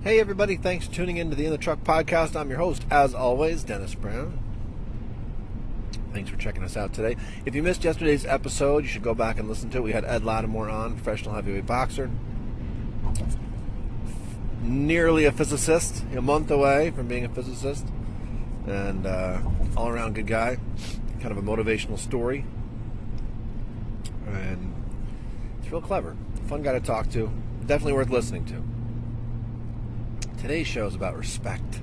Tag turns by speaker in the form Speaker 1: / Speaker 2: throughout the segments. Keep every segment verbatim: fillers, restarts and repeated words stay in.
Speaker 1: Hey everybody, thanks for tuning in to the In the Truck podcast. I'm your host, as always, Dennis Brown. Thanks for checking us out today. If you missed yesterday's episode, you should go back and listen to it. We had Ed Lattimore on, professional heavyweight boxer. Nearly a physicist, a month away from being a physicist. And uh, all-around good guy. Kind of a motivational story. And it's real clever. Fun guy to talk to. Definitely worth listening to. Today's show is about respect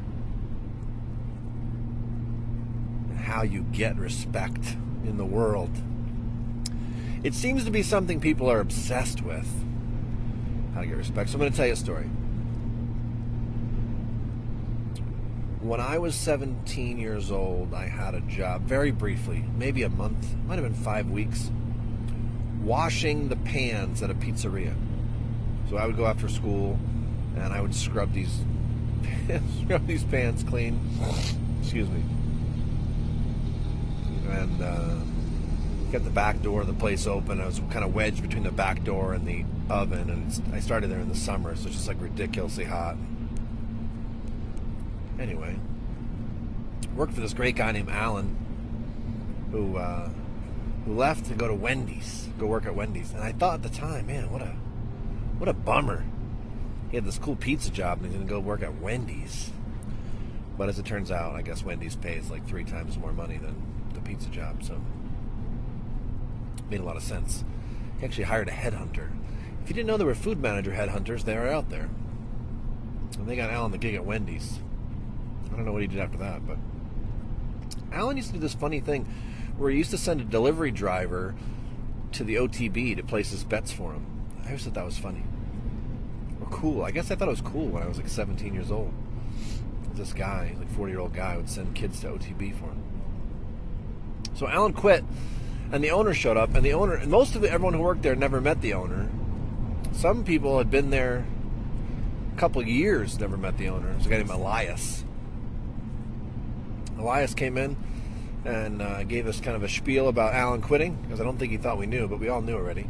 Speaker 1: and how you get respect in the world. It seems to be something people are obsessed with, how to get respect. So I'm going to tell you a story. When I was seventeen years old, I had a job, very briefly, maybe a month, might have been five weeks, washing the pans at a pizzeria. So I would go after school, and I would scrub these scrub these pans clean. Excuse me. And uh, get the back door of the place open. I was kind of wedged between the back door and the oven, and it's, I started there in the summer, so it's just like ridiculously hot. Anyway, worked for this great guy named Alan, who uh, who left to go to Wendy's, go work at Wendy's, and I thought at the time, man, what a what a bummer. He had this cool pizza job and he's going to go work at Wendy's. But as it turns out, I guess Wendy's pays like three times more money than the pizza job, so it made a lot of sense. He actually hired a headhunter. If you didn't know there were food manager headhunters, they are out there. And they got Alan the gig at Wendy's. I don't know what he did after that, but Alan used to do this funny thing where he used to send a delivery driver to the O T B to place his bets for him. I always thought that was funny. Or cool. I guess I thought it was cool when I was like seventeen years old. This guy, like forty-year-old guy, would send kids to O T B for him. So Alan quit, and the owner showed up, and the owner, and most of the, everyone who worked there never met the owner. Some people had been there a couple of years, never met the owner. There's a guy named Elias. Elias came in and uh, gave us kind of a spiel about Alan quitting, because I don't think he thought we knew, but we all knew already.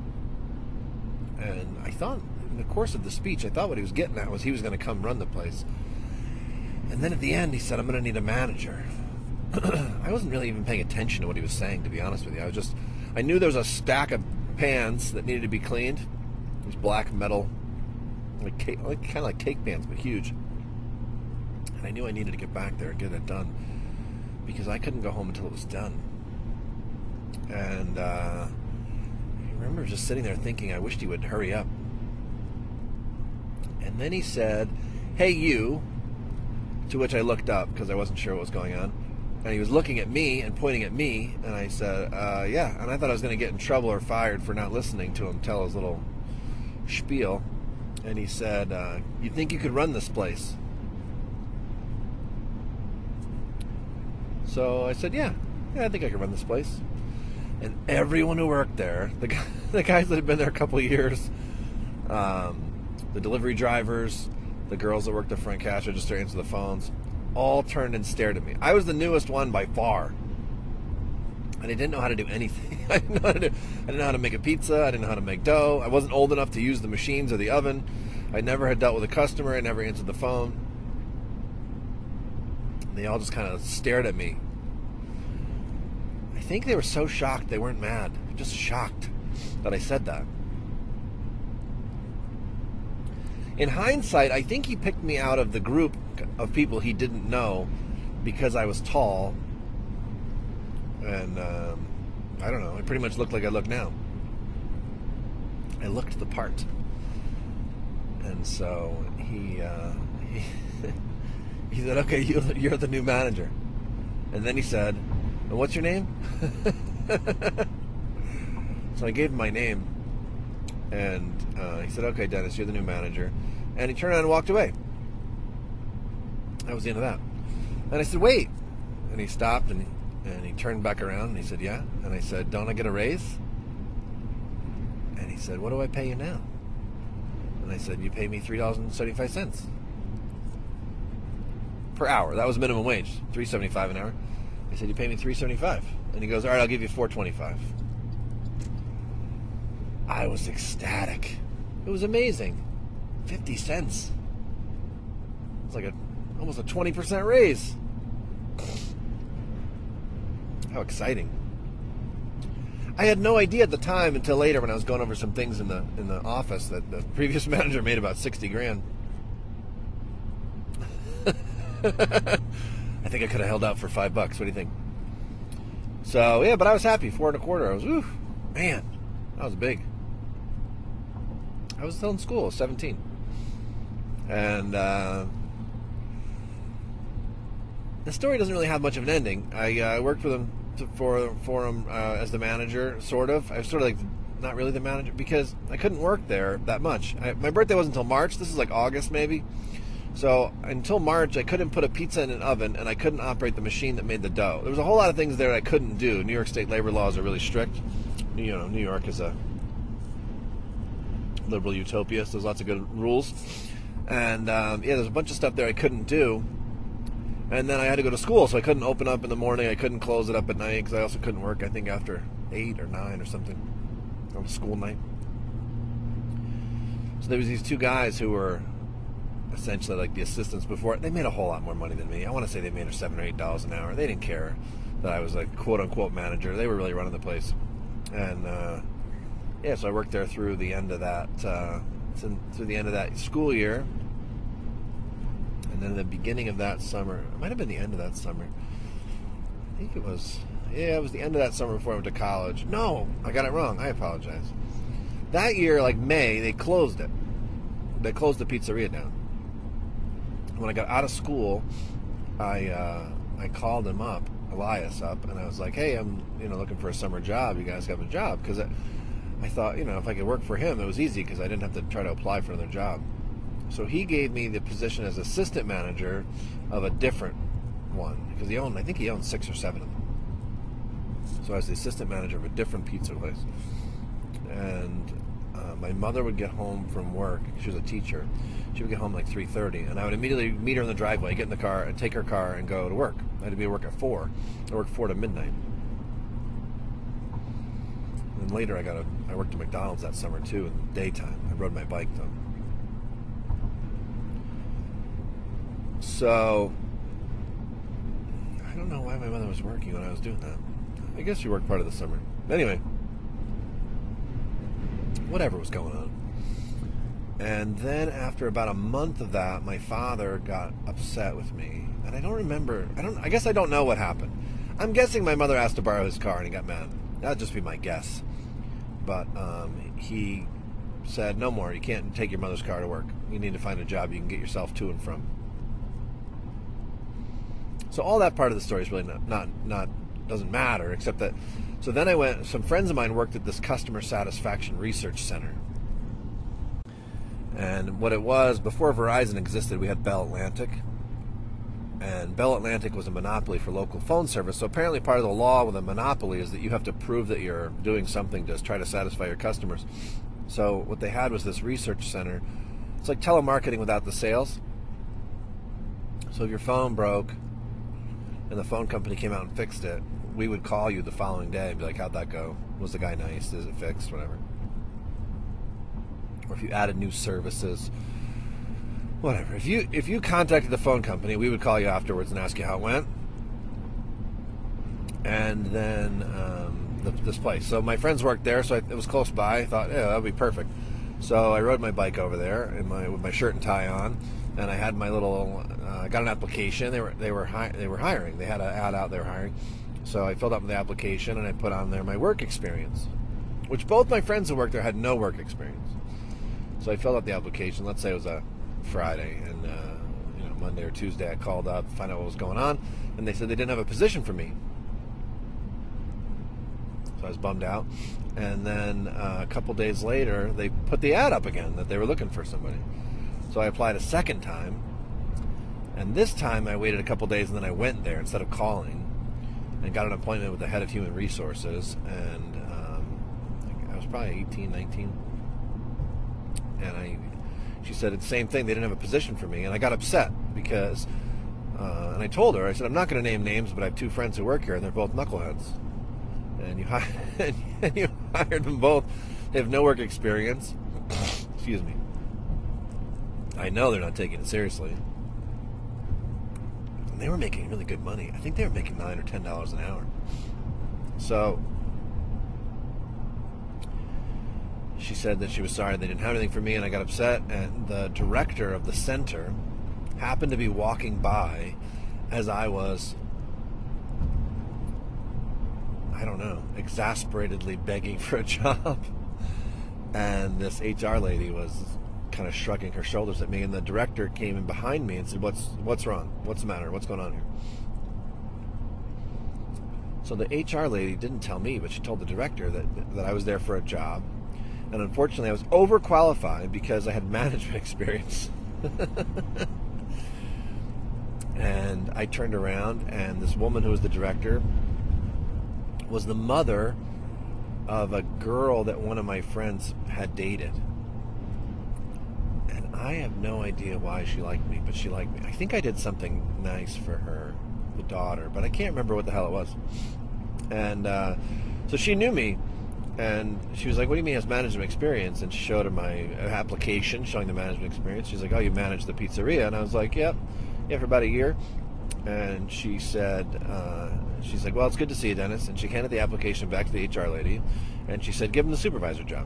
Speaker 1: And I thought, in the course of the speech, I thought what he was getting at was he was going to come run the place. And then at the end, he said, I'm going to need a manager. I wasn't really even paying attention to what he was saying, to be honest with you. I was just, I knew there was a stack of pans that needed to be cleaned. These black metal, like, cake, like kind of like cake pans, but huge. And I knew I needed to get back there and get it done, because I couldn't go home until it was done. And, uh... I remember just sitting there thinking I wished he would hurry up. And then he said, hey, you, to which I looked up because I wasn't sure what was going on. And he was looking at me and pointing at me, and I said, uh, yeah. And I thought I was going to get in trouble or fired for not listening to him tell his little spiel. And he said, uh, you think you could run this place? So I said, yeah, yeah, I think I could run this place. And everyone who worked there, the, guy, the guys that had been there a couple of years, um, the delivery drivers, the girls that worked the front cash register, answered the phones, all turned and stared at me. I was the newest one by far. And I didn't know how to do anything. I didn't know how to, do, I didn't know how to make a pizza. I didn't know how to make dough. I wasn't old enough to use the machines or the oven. I never had dealt with a customer. I never answered the phone. And they all just kind of stared at me. I think they were so shocked they weren't mad. Just shocked that I said that. In hindsight, I think he picked me out of the group of people he didn't know because I was tall. And um, I don't know, I pretty much looked like I look now. I looked the part. And so he uh, he, he said, okay, you're the, you're the new manager. And then he said, and what's your name? So I gave him my name, and uh, he said, okay, Dennis, you're the new manager. And he turned around and walked away. That was the end of that. And I said, wait. And he stopped, and he, and he turned back around, and he said, yeah. And I said, don't I get a raise? And he said, what do I pay you now? And I said, you pay me three dollars and seventy-five cents per hour. That was minimum wage, three dollars and seventy-five cents an hour. I said, you pay me three dollars and seventy-five cents. And he goes, all right, I'll give you four dollars and twenty-five cents. I was ecstatic. It was amazing. fifty cents. It's like a almost a twenty percent raise. How exciting. I had no idea at the time until later when I was going over some things in the in the office that the previous manager made about sixty grand. I think I could have held out for five bucks. What do you think? So yeah, but I was happy. Four and a quarter. I was, ooh, man, that was big. I was still in school, seventeen, and uh, the story doesn't really have much of an ending. I uh, worked for them to, for for them uh, as the manager, sort of. I was sort of like not really the manager because I couldn't work there that much. I, my birthday wasn't until March. This is like August maybe. So until March, I couldn't put a pizza in an oven, and I couldn't operate the machine that made the dough. There was a whole lot of things there that I couldn't do. New York State labor laws are really strict. You know, New York is a liberal utopia, so there's lots of good rules. And um, yeah, there's a bunch of stuff there I couldn't do. And then I had to go to school, so I couldn't open up in the morning. I couldn't close it up at night because I also couldn't work, I think, after eight or nine or something on a school night. So there was these two guys who were essentially like the assistants before. They made a whole lot more money than me. I want to say they made seven or eight dollars an hour. They didn't care that I was like quote unquote manager. They were really running the place. And uh, yeah, so I worked there through the end of that uh, through the end of that school year. And then in the beginning of that summer, it might have been the end of that summer. I think it was, yeah, it was the end of that summer before I went to college. No, I got it wrong. I apologize. That year, like May, they closed it. They closed the pizzeria down. When I got out of school, I uh, I called him up, Elias up, and I was like, hey, I'm you know looking for a summer job. You guys have a job? Because I, I thought, you know, if I could work for him, it was easy because I didn't have to try to apply for another job. So he gave me the position as assistant manager of a different one because he owned, I think he owned six or seven of them. So I was the assistant manager of a different pizza place. And uh, my mother would get home from work. She was a teacher. She would get home like three thirty, and I would immediately meet her in the driveway, get in the car, and take her car and go to work. I had to be at work at four. I worked four to midnight. And then later, I got a, I worked at McDonald's that summer too in the daytime. I rode my bike though. So I don't know why my mother was working when I was doing that. I guess she worked part of the summer. Anyway, whatever was going on. And then after about a month of that, my father got upset with me. And I don't remember, I don't, I guess I don't know what happened. I'm guessing my mother asked to borrow his car and he got mad. That'd just be my guess. But um, he said, no more, you can't take your mother's car to work. You need to find a job you can get yourself to and from. So all that part of the story is really not, not, not, doesn't matter, except that, so then I went, some friends of mine worked at this customer satisfaction research center. And what it was, before Verizon existed, we had Bell Atlantic. And Bell Atlantic was a monopoly for local phone service. So apparently part of the law with a monopoly is that you have to prove that you're doing something to try to satisfy your customers. So what they had was this research center. It's like telemarketing without the sales. So if your phone broke and the phone company came out and fixed it, we would call you the following day and be like, how'd that go? Was the guy nice? Is it fixed? Whatever. Or if you added new services, whatever. If you if you contacted the phone company, we would call you afterwards and ask you how it went. And then um, the, this place. So my friends worked there, so I, it was close by. I thought, yeah, that would be perfect. So I rode my bike over there in my with my shirt and tie on, and I had my little. I uh, got an application. They were they were hi- they were hiring. They had an ad out. They were hiring. So I filled out the application and I put on there my work experience, which both my friends who worked there had no work experience. So I filled out the application. Let's say it was a Friday, and uh, you know Monday or Tuesday I called up to find out what was going on, and they said they didn't have a position for me. So I was bummed out. And then uh, a couple days later, they put the ad up again that they were looking for somebody. So I applied a second time, and this time I waited a couple days, and then I went there instead of calling, and got an appointment with the head of human resources. And um, I was probably eighteen, nineteen. And I, she said the same thing. They didn't have a position for me, and I got upset because, uh, and I told her, I said, I'm not going to name names, but I have two friends who work here, and they're both knuckleheads. And you hired, and you hired them both. They have no work experience. Excuse me. I know they're not taking it seriously. they were making really good money. I think they were making nine or ten dollars an hour. So she said that she was sorry they didn't have anything for me, and I got upset. And the director of the center happened to be walking by as I was, I don't know, exasperatedly begging for a job. And this H R lady was kind of shrugging her shoulders at me, and the director came in behind me and said, what's what's wrong? What's the matter? What's going on here? So the H R lady didn't tell me, but she told the director that, that I was there for a job. And unfortunately, I was overqualified because I had management experience. And I turned around, and this woman who was the director was the mother of a girl that one of my friends had dated. And I have no idea why she liked me, but she liked me. I think I did something nice for her, the daughter, but I can't remember what the hell it was. And uh, so she knew me, and she was like, what do you mean has management experience? And she showed her my application showing the management experience. She's like, oh, you manage the pizzeria? And I was like, yep, yeah, for about a year. And she said, uh, she's like, well, it's good to see you, Dennis. And she handed the application back to the H R lady, and she said, give him the supervisor job.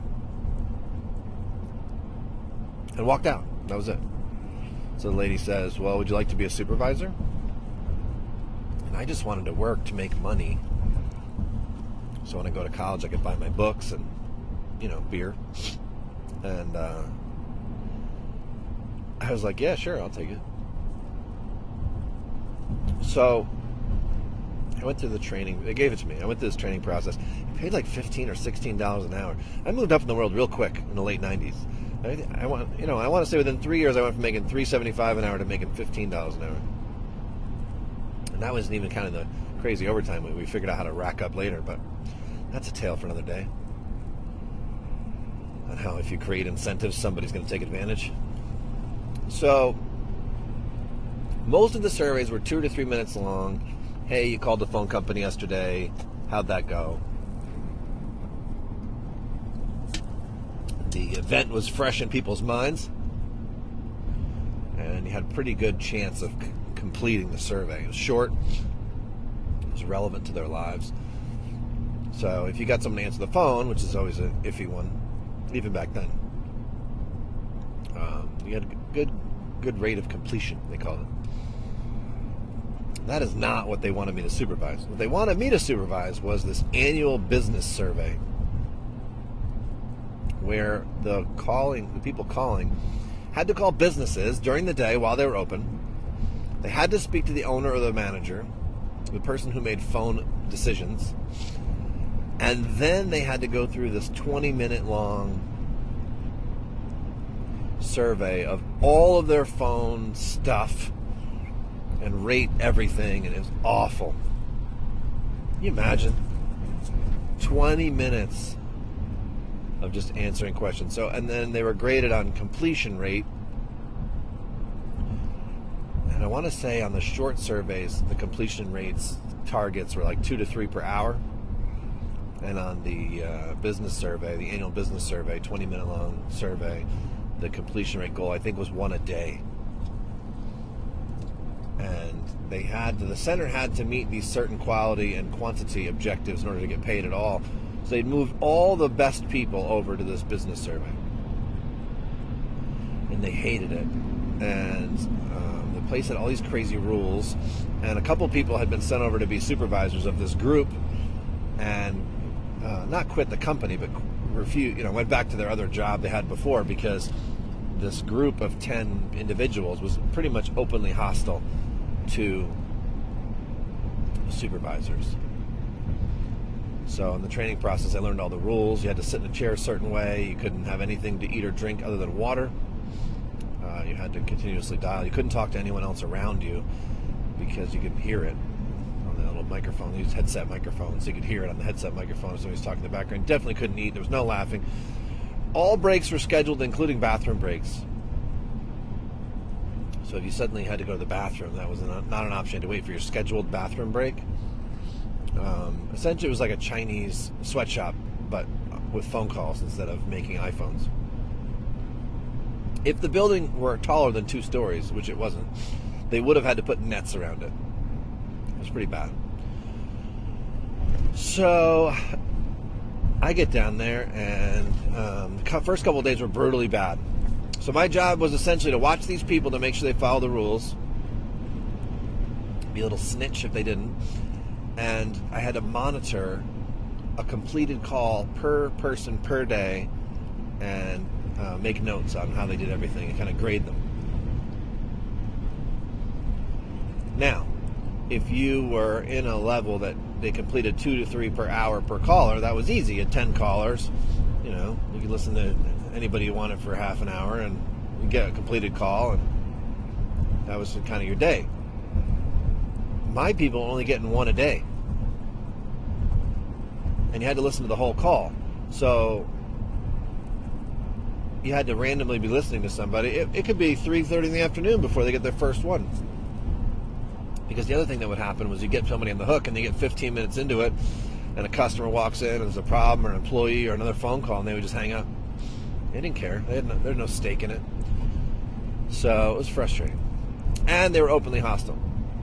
Speaker 1: And walked out. That was it. So the lady says, well, would you like to be a supervisor? And I just wanted to work to make money, so when I go to college, I could buy my books and, you know, beer. And uh, I was like, yeah, sure, I'll take it. So I went through the training. They gave it to me. I went through this training process. I paid like fifteen or sixteen dollars an hour. I moved up in the world real quick in the late nineties. I, I want, you know, I want to say within three years, I went from making three seventy-five an hour to making fifteen dollars an hour. And that wasn't even kind of the crazy overtime we, we figured out how to rack up later, but that's a tale for another day. And how if you create incentives, somebody's going to take advantage. So most of the surveys were two to three minutes long. Hey, you called the phone company yesterday. How'd that go? The event was fresh in people's minds, and you had a pretty good chance of c- completing the survey. It was short. It was relevant to their lives. So if you got someone to answer the phone, which is always an iffy one, even back then, um, you had a good, good rate of completion, they called it. That is not what they wanted me to supervise. What they wanted me to supervise was this annual business survey, where the calling, the people calling, had to call businesses during the day while they were open. They had to speak to the owner or the manager, the person who made phone decisions, and then they had to go through this twenty minute long survey of all of their phone stuff and rate everything, and it was awful. Can you imagine? twenty minutes of just answering questions. So, and then they were graded on completion rate. And I want to say on the short surveys, the completion rates targets were like two to three per hour. And on the uh, business survey, the annual business survey, twenty minute long survey, the completion rate goal, I think, was one a day. And they had to, the center had to meet these certain quality and quantity objectives in order to get paid at all. So they'd moved all the best people over to this business survey. And they hated it. And um, the place had all these crazy rules. And a couple people had been sent over to be supervisors of this group, and uh, not quit the company, but refuse, you know, went back to their other job they had before, because this group of ten individuals was pretty much openly hostile to supervisors. So in the training process, I learned all the rules. You had to sit in a chair a certain way. You couldn't have anything to eat or drink other than water. Uh, you had to continuously dial. You couldn't talk to anyone else around you because you could hear it on the little microphone. They used headset microphones, so you could hear it on the headset microphone if somebody's talking in the background. Definitely couldn't eat. There was no laughing. All breaks were scheduled, including bathroom breaks. So if you suddenly had to go to the bathroom, that was not, not an option. You had to wait for your scheduled bathroom break. Um, essentially, it was like a Chinese sweatshop, but with phone calls instead of making iPhones. If the building were taller than two stories, which it wasn't, they would have had to put nets around it. It was pretty bad. So I get down there, and um, the first couple of days were brutally bad. So my job was essentially to watch these people to make sure they follow the rules, be a little snitch if they didn't, and I had to monitor a completed call per person per day and uh, make notes on how they did everything and kind of grade them. Now, if you were in a level that they completed two to three per hour per caller, that was easy. At ten callers, you know, you could listen to anybody you wanted for half an hour and you get a completed call, and that was kind of your day. My people were only getting one a day, and you had to listen to the whole call. So you had to randomly be listening to somebody. It, it could be three thirty in the afternoon before they get their first one. Because the other thing that would happen was you get somebody on the hook and they get fifteen minutes into it, and a customer walks in and there's a problem, or an employee, or another phone call, and they would just hang up. They didn't care. They had no, there was no stake in it. So it was frustrating. And they were openly hostile.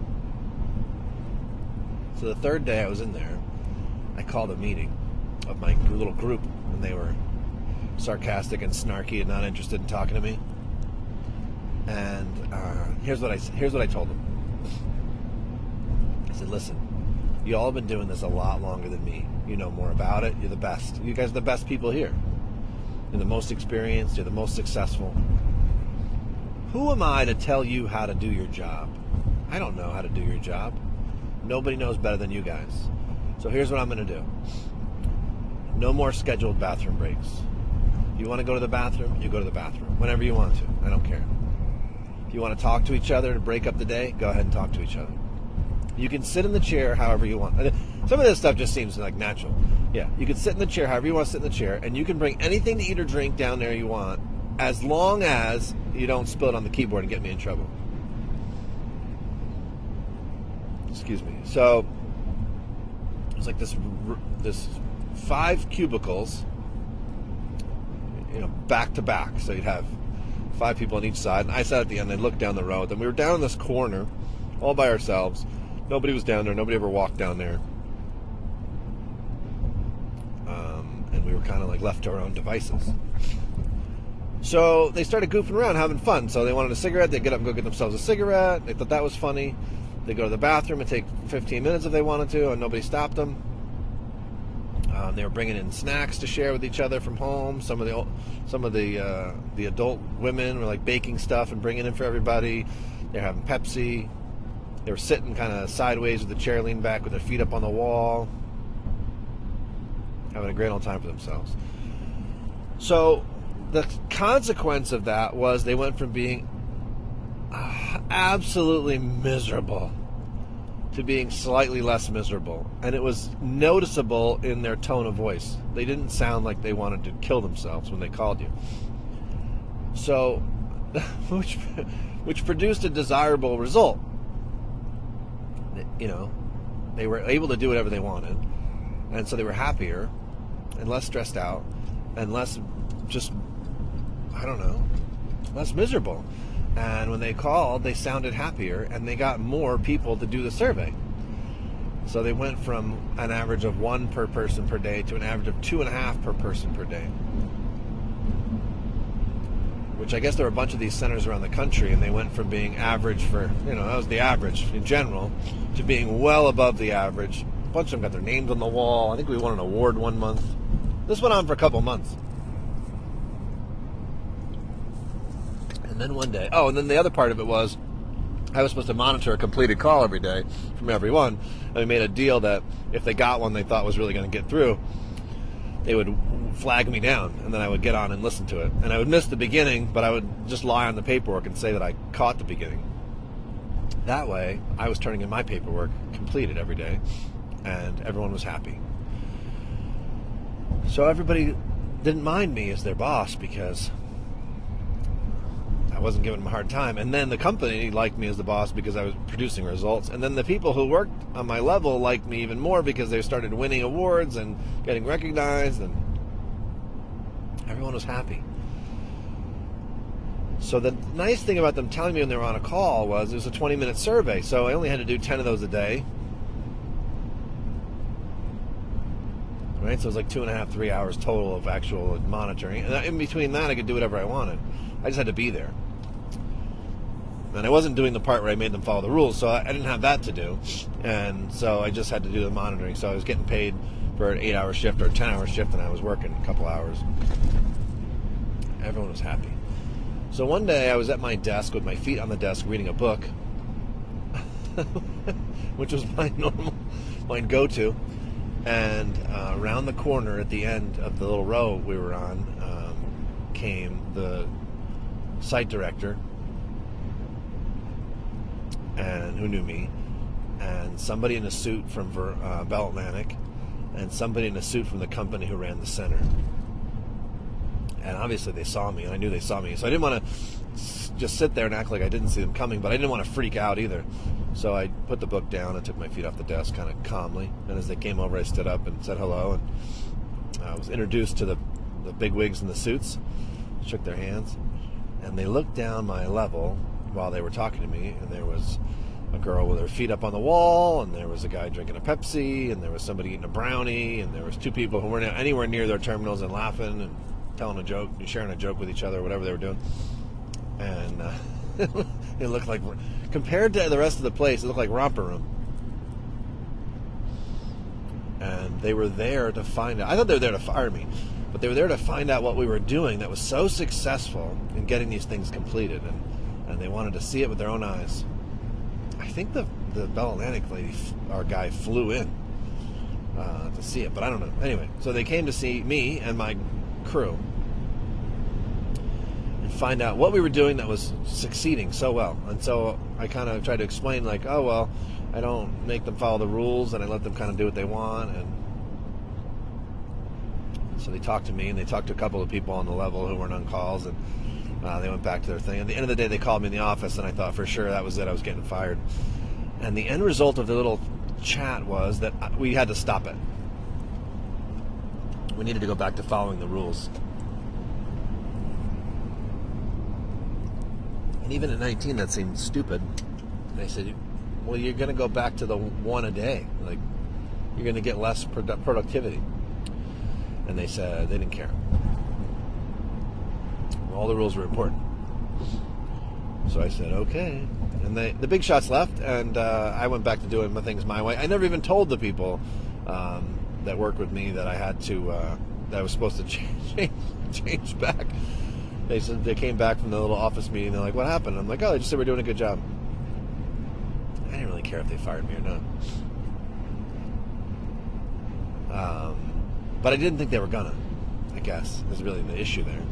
Speaker 1: So the third day I was in there, I called a meeting of my little group, and they were sarcastic and snarky and not interested in talking to me. And uh, here's what I here's what I told them. I said, listen, you all have been doing this a lot longer than me. You know more about it. You're the best. You guys are the best people here. You're the most experienced. You're the most successful. Who am I to tell you how to do your job? I don't know how to do your job. Nobody knows better than you guys. So here's what I'm going to do. No more scheduled bathroom breaks. If you want to go to the bathroom, you go to the bathroom. Whenever you want to. I don't care. If you want to talk to each other to break up the day, go ahead and talk to each other. You can sit in the chair however you want. Some of this stuff just seems like natural. Yeah, you can sit in the chair however you want to sit in the chair, and you can bring anything to eat or drink down there you want, as long as you don't spill it on the keyboard and get me in trouble. Excuse me. So it was like this, this five cubicles, you know, back to back. So you'd have five people on each side, and I sat at the end. They looked down the road, and we were down in this corner, all by ourselves. Nobody was down there. Nobody ever walked down there. Um, and we were kind of like left to our own devices. So they started goofing around, having fun. So they wanted a cigarette. They'd get up and go get themselves a cigarette. They thought that was funny. They'd go to the bathroom and take fifteen minutes if they wanted to, and nobody stopped them. Um, they were bringing in snacks to share with each other from home. Some of the some of the uh, the adult women were like baking stuff and bringing it in for everybody. They're having Pepsi. They were sitting kind of sideways with the chair leaned back with their feet up on the wall, having a great old time for themselves. So the consequence of that was they went from being uh, absolutely miserable to being slightly less miserable. And it was noticeable in their tone of voice. They didn't sound like they wanted to kill themselves when they called you. So, which, which produced a desirable result. You know, they were able to do whatever they wanted, and so they were happier and less stressed out and less just, I don't know, less miserable. And when they called, they sounded happier, and they got more people to do the survey. So they went from an average of one per person per day to an average of two and a half per person per day. Which I guess there were a bunch of these centers around the country, and they went from being average for, you know, that was the average in general, to being well above the average. A bunch of them got their names on the wall. I think we won an award one month. This went on for a couple months. And then one day, oh, and then the other part of it was, I was supposed to monitor a completed call every day from everyone, and we made a deal that if they got one they thought was really going to get through, they would flag me down, and then I would get on and listen to it. And I would miss the beginning, but I would just lie on the paperwork and say that I caught the beginning. That way, I was turning in my paperwork completed every day, and everyone was happy. So everybody didn't mind me as their boss because I wasn't giving them a hard time. And then the company liked me as the boss because I was producing results. And then the people who worked on my level liked me even more because they started winning awards and getting recognized, and everyone was happy. So the nice thing about them telling me when they were on a call was it was a twenty minute survey. So I only had to do ten of those a day. right? So it was like two and a half, three hours total of actual monitoring. And in between that, I could do whatever I wanted. I just had to be there. And I wasn't doing the part where I made them follow the rules, so I didn't have that to do. And so I just had to do the monitoring. So I was getting paid for an eight-hour shift or a ten-hour shift, and I was working a couple hours. Everyone was happy. So one day I was at my desk with my feet on the desk reading a book, which was my normal, my go-to. And uh, around the corner at the end of the little row we were on um, came the site director, and who knew me, and somebody in a suit from uh, Bell Atlantic, and somebody in a suit from the company who ran the center. And obviously they saw me, and I knew they saw me. So I didn't want to just sit there and act like I didn't see them coming, but I didn't want to freak out either. So I put the book down and took my feet off the desk kind of calmly. And as they came over, I stood up and said hello. And I was introduced to the, the bigwigs in the suits, shook their hands. And they looked down my level while they were talking to me, and there was a girl with her feet up on the wall, and there was a guy drinking a Pepsi, and there was somebody eating a brownie, and there was two people who weren't anywhere near their terminals and laughing and telling a joke, sharing a joke with each other, whatever they were doing. And uh, it looked like, compared to the rest of the place, it looked like Romper Room. And they were there to find out. I thought they were there to fire me, but they were there to find out what we were doing that was so successful in getting these things completed. And and they wanted to see it with their own eyes. I think the, the Bell Atlantic lady, our guy, flew in uh, to see it, but I don't know. Anyway, so they came to see me and my crew and find out what we were doing that was succeeding so well. And so I kind of tried to explain, like, oh, well, I don't make them follow the rules, and I let them kind of do what they want. And so they talked to me, and they talked to a couple of people on the level who weren't on calls, and Uh, they went back to their thing. At the end of the day, they called me in the office, and I thought for sure that was it. I was getting fired. And the end result of the little chat was that we had to stop it. We needed to go back to following the rules. And even at nineteen, that seemed stupid. And I said, well, you're going to go back to the one a day. Like, you're going to get less produ- productivity. And they said they didn't care. All the rules were important. So I said, okay. And they, the big shots left, and uh, I went back to doing my things my way. I never even told the people um, that worked with me that I had to, uh, that I was supposed to change, change back. They said they came back from the little office meeting. They're like, what happened? I'm like, oh, they just said we're doing a good job. I didn't really care if they fired me or not. Um, but I didn't think they were gonna, I guess, is really the issue there.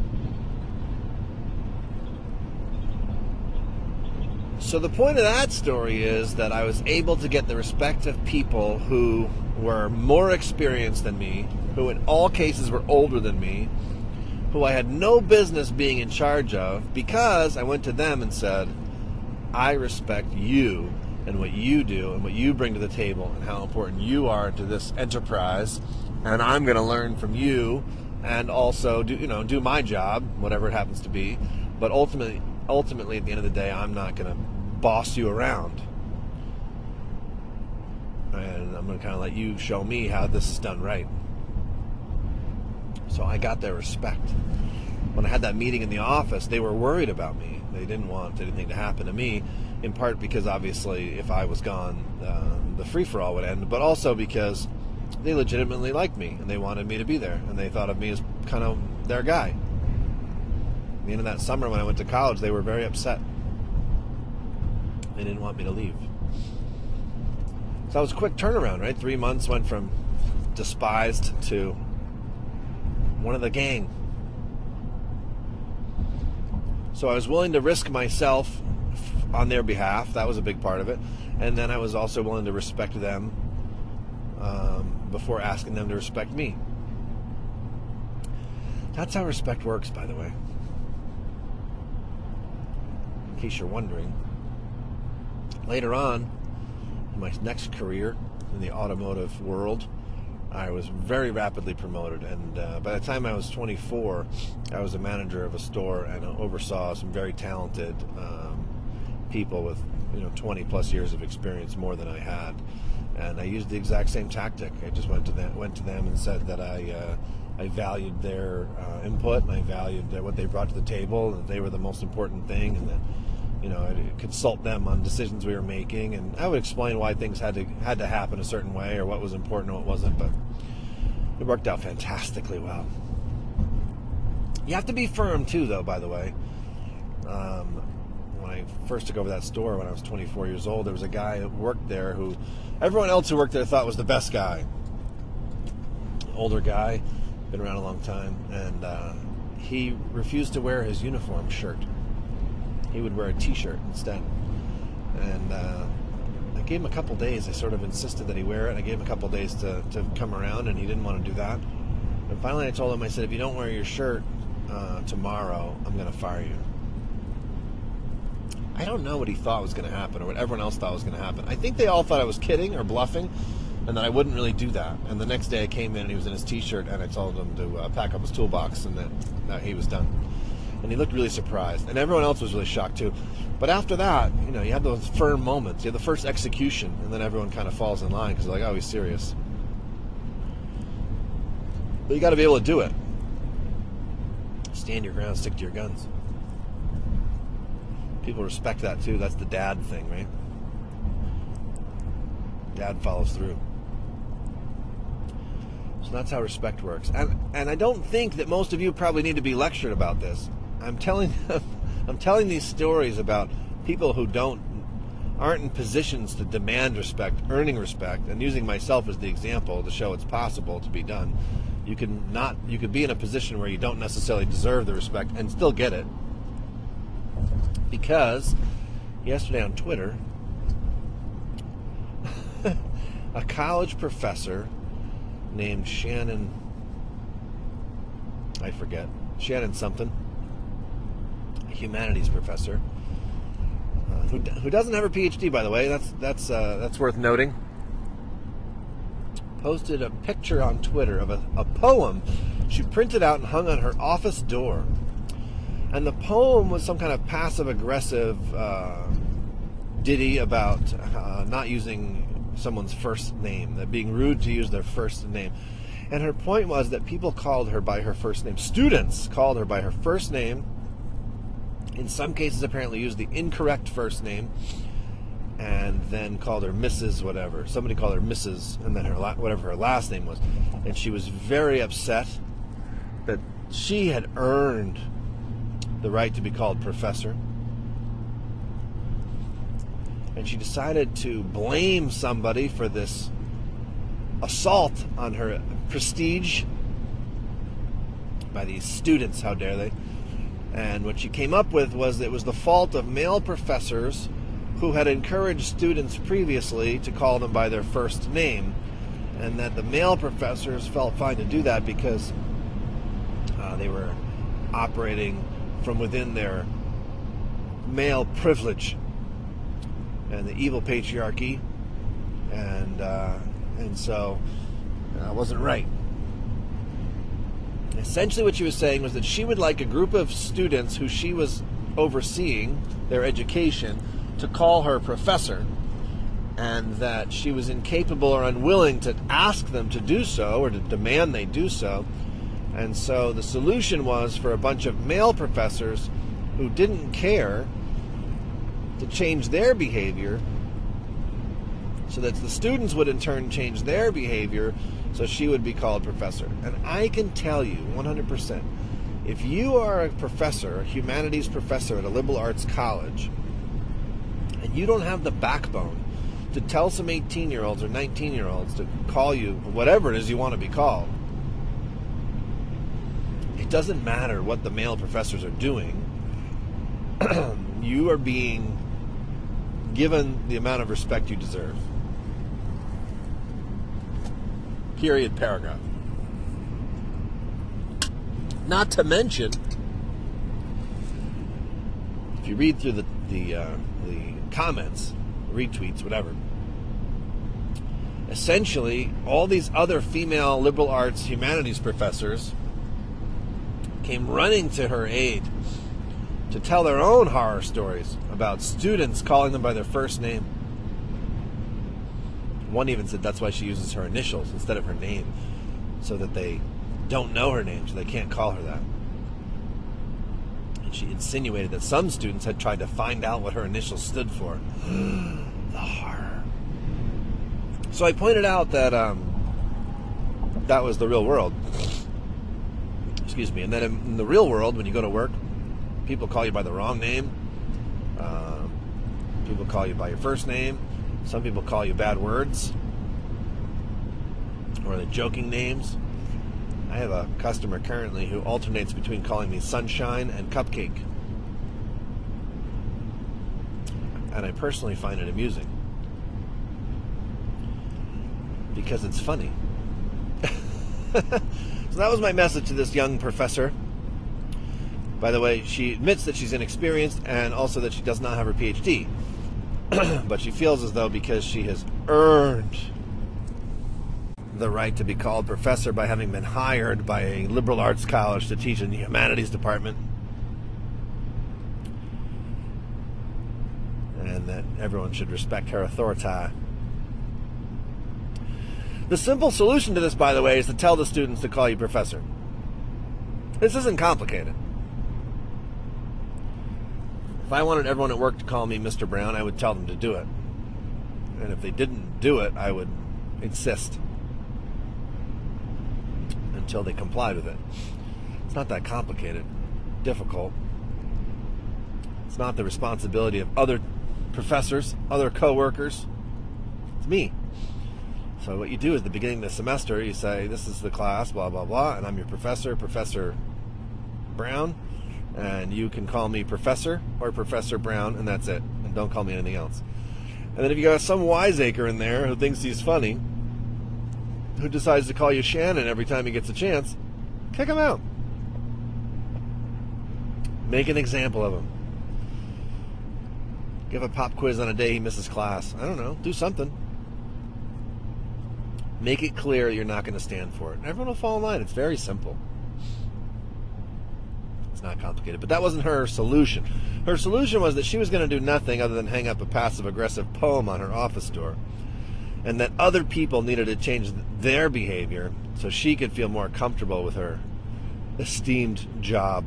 Speaker 1: So the point of that story is that I was able to get the respect of people who were more experienced than me, who in all cases were older than me, who I had no business being in charge of, because I went to them and said, I respect you and what you do and what you bring to the table and how important you are to this enterprise, and I'm going to learn from you and also do, you know, do my job, whatever it happens to be. But ultimately, ultimately, at the end of the day, I'm not going to boss you around. And I'm going to kind of let you show me how this is done right. So I got their respect. When I had that meeting in the office, they were worried about me. They didn't want anything to happen to me, in part because obviously if I was gone, uh, the free-for-all would end, but also because they legitimately liked me and they wanted me to be there, and they thought of me as kind of their guy. At the end of that summer when I went to college, they were very upset. They didn't want me to leave. So that was a quick turnaround, right? Three months went from despised to one of the gang. So I was willing to risk myself on their behalf. That was a big part of it. And then I was also willing to respect them um, before asking them to respect me. That's how respect works, by the way. In case you're wondering. Later on, in my next career in the automotive world, I was very rapidly promoted, and uh, by the time I was twenty-four, I was a manager of a store and oversaw some very talented um, people with, you know, twenty plus years of experience, more than I had. And I used the exact same tactic. I just went to them, went to them and said that I uh, I valued their uh, input, and I valued their, what they brought to the table, and that they were the most important thing, and that, you know, I'd consult them on decisions we were making, and I would explain why things had to had to happen a certain way, or what was important and what wasn't. But it worked out fantastically well. You have to be firm too, though. By the way, um, when I first took over that store when I was twenty-four years old, there was a guy that worked there who everyone else who worked there thought was the best guy. Older guy, been around a long time, and uh, he refused to wear his uniform shirt. He would wear a t-shirt instead. And uh, I gave him a couple days. I sort of insisted that he wear it. I gave him a couple days to, to come around, and he didn't want to do that. And finally I told him, I said, if you don't wear your shirt uh, tomorrow, I'm going to fire you. I don't know what he thought was going to happen, or what everyone else thought was going to happen. I think they all thought I was kidding or bluffing, and that I wouldn't really do that. And the next day I came in and he was in his t-shirt, and I told him to uh, pack up his toolbox, and that, that he was done. And he looked really surprised, and everyone else was really shocked too. But after that, you know, you have those firm moments. You have the first execution, and then everyone kind of falls in line because they're like, oh, he's serious. But you got to be able to do it. Stand your ground, stick to your guns. People respect that too. That's the dad thing, right? Dad follows through. So that's how respect works. And and I don't think that most of you probably need to be lectured about this. I'm telling I'm telling these stories about people who don't aren't in positions to demand respect, earning respect, and using myself as the example to show it's possible to be done. You can not you could be in a position where you don't necessarily deserve the respect and still get it. Because yesterday on Twitter, a college professor named Shannon, I forget, Shannon something, a humanities professor, uh, who who doesn't have her P H D, by the way. That's that's uh, that's worth noting. Posted a picture on Twitter of a, a poem she printed out and hung on her office door. And the poem was some kind of passive-aggressive uh, ditty about uh, not using someone's first name, that being rude to use their first name. And her point was that people called her by her first name. Students called her by her first name. In some cases, apparently used the incorrect first name, and then called her Missus whatever. Somebody called her Missus and then her la- whatever her last name was. And she was very upset that she had earned the right to be called professor. And she decided to blame somebody for this assault on her prestige by these students, how dare they. And what she came up with was that it was the fault of male professors who had encouraged students previously to call them by their first name, and that the male professors felt fine to do that because uh, they were operating from within their male privilege and the evil patriarchy, and uh, and so uh, it wasn't right. Essentially what she was saying was that she would like a group of students who she was overseeing their education to call her professor, and that she was incapable or unwilling to ask them to do so or to demand they do so. And so the solution was for a bunch of male professors who didn't care to change their behavior so that the students would in turn change their behavior so she would be called professor. And I can tell you one hundred percent, if you are a professor, a humanities professor at a liberal arts college, and you don't have the backbone to tell some eighteen-year-olds or nineteen-year-olds to call you whatever it is you want to be called, it doesn't matter what the male professors are doing. You are being given the amount of respect you deserve. Period, paragraph. Not to mention, if you read through the the, uh, the comments, retweets, whatever, essentially all these other female liberal arts humanities professors came running to her aid to tell their own horror stories about students calling them by their first name. One even said that's why she uses her initials instead of her name, so that they don't know her name, so they can't call her that. And she insinuated that some students had tried to find out what her initials stood for. The horror. So I pointed out that um, that was the real world. Excuse me. And then in the real world, when you go to work, people call you by the wrong name. Uh, people call you by your first name. Some people call you bad words. Or the joking names. I have a customer currently who alternates between calling me Sunshine and Cupcake. And I personally find it amusing. Because it's funny. So that was my message to this young professor. By the way, she admits that she's inexperienced and also that she does not have her P H D. But she feels as though because she has earned the right to be called professor by having been hired by a liberal arts college to teach in the humanities department, and that everyone should respect her authority. The simple solution to this, by the way, is to tell the students to call you professor. This isn't complicated. If I wanted everyone at work to call me Mister Brown, I would tell them to do it. And if they didn't do it, I would insist until they complied with it. It's not that complicated, difficult. It's not the responsibility of other professors, other co-workers. It's me. So what you do is at the beginning of the semester, you say, this is the class, blah, blah, blah, and I'm your professor, Professor Brown, and you can call me Professor or Professor Brown, and that's it. And don't call me anything else. And then if you got some wiseacre in there who thinks he's funny, who decides to call you Shannon every time he gets a chance, kick him out. Make an example of him. Give a pop quiz on a day he misses class. I don't know. Do something. Make it clear you're not going to stand for it. And everyone will fall in line. It's very simple. It's not complicated. But that wasn't her solution. Her solution was that she was going to do nothing other than hang up a passive-aggressive poem on her office door. And that other people needed to change their behavior so she could feel more comfortable with her esteemed job.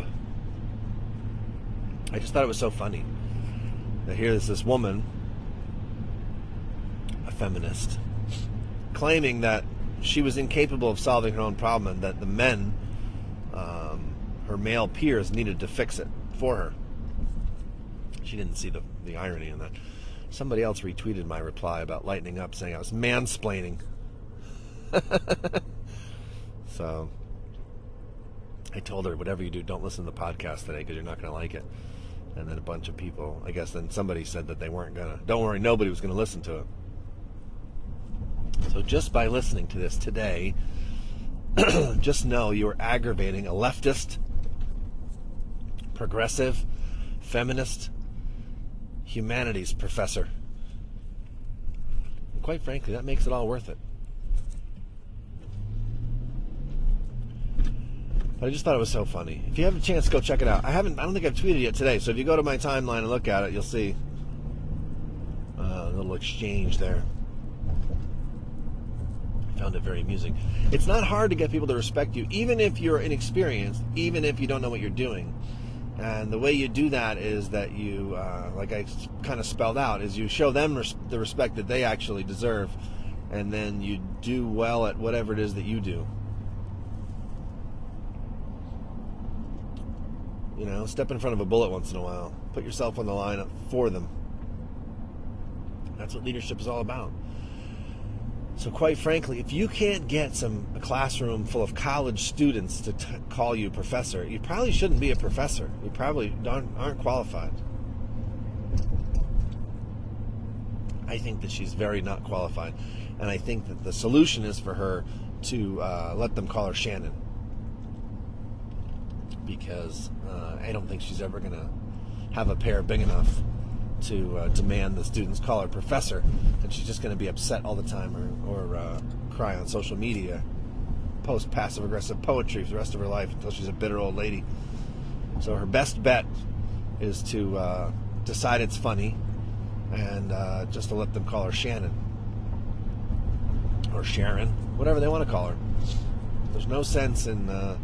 Speaker 1: I just thought it was so funny that here's this woman, a feminist, claiming that she was incapable of solving her own problem and that the men, um, her male peers, needed to fix it for her. She didn't see the, the irony in that. Somebody else retweeted my reply about lightening up, saying I was mansplaining. So I told her, whatever you do, don't listen to the podcast today because you're not going to like it. And then a bunch of people, I guess then somebody said that they weren't going to. Don't worry, nobody was going to listen to it. So just by listening to this today, just know you are aggravating a leftist, progressive, feminist, humanities professor. And quite frankly, that makes it all worth it. But I just thought it was so funny. If you have a chance, go check it out. I haven't. I don't think I've tweeted it yet today. So if you go to my timeline and look at it, you'll see a little exchange there. I found it very amusing. It's not hard to get people to respect you, even if you're inexperienced, even if you don't know what you're doing. And the way you do that is that you, uh, like I kind of spelled out, is you show them res- the respect that they actually deserve, and then you do well at whatever it is that you do. You know, step in front of a bullet once in a while. Put yourself on the line for them. That's what leadership is all about. So quite frankly, if you can't get some a classroom full of college students to t- call you professor, you probably shouldn't be a professor. You probably aren't, aren't qualified. I think that she's very not qualified. And I think that the solution is for her to uh, let them call her Shannon. Because uh, I don't think she's ever going to have a pair big enough to uh, demand the students call her professor, and she's just going to be upset all the time, or, or uh, cry on social media, post passive-aggressive poetry for the rest of her life until she's a bitter old lady. So her best bet is to uh, decide it's funny and uh, just to let them call her Shannon. or Sharon, whatever they want to call her. There's no sense in. Uh,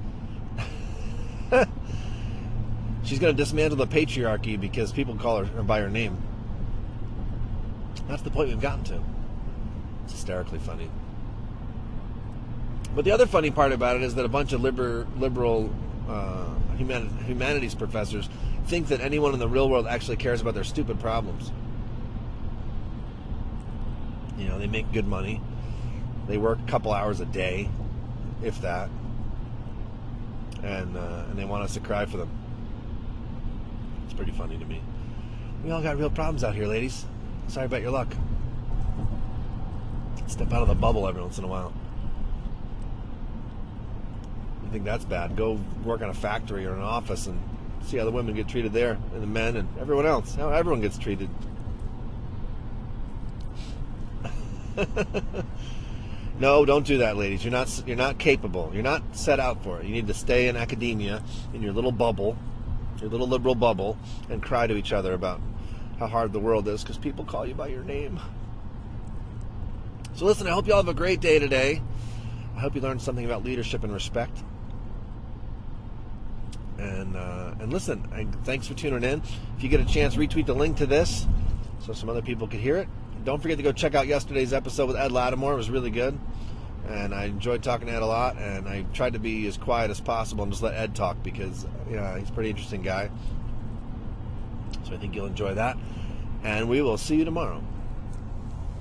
Speaker 1: she's going to dismantle the patriarchy because people call her by her name. That's the point we've gotten to. It's hysterically funny. But the other funny part about it is that a bunch of liber, liberal uh, human, humanities professors think that anyone in the real world actually cares about their stupid problems. You know, they make good money. They work a couple hours a day, if that. And, uh, and they want us to cry for them. It's pretty funny to me. We all got real problems out here, ladies. Sorry about your luck. Step out of the bubble every once in a while. You think that's bad? Go work on a factory or an office and see how the women get treated there, and the men and everyone else. How everyone gets treated. No, don't do that, ladies. You're not you're not capable. You're not set out for it. You need to stay in academia, in your little bubble, your little liberal bubble, and cry to each other about how hard the world is because people call you by your name. So listen, I hope you all have a great day today. I hope you learned something about leadership and respect. And uh, and listen, I, thanks for tuning in. If you get a chance, retweet the link to this so some other people could hear it. And don't forget to go check out yesterday's episode with Ed Lattimore. It was really good. And I enjoyed talking to Ed a lot. And I tried to be as quiet as possible and just let Ed talk because yeah, he's a pretty interesting guy. So I think you'll enjoy that. And we will see you tomorrow.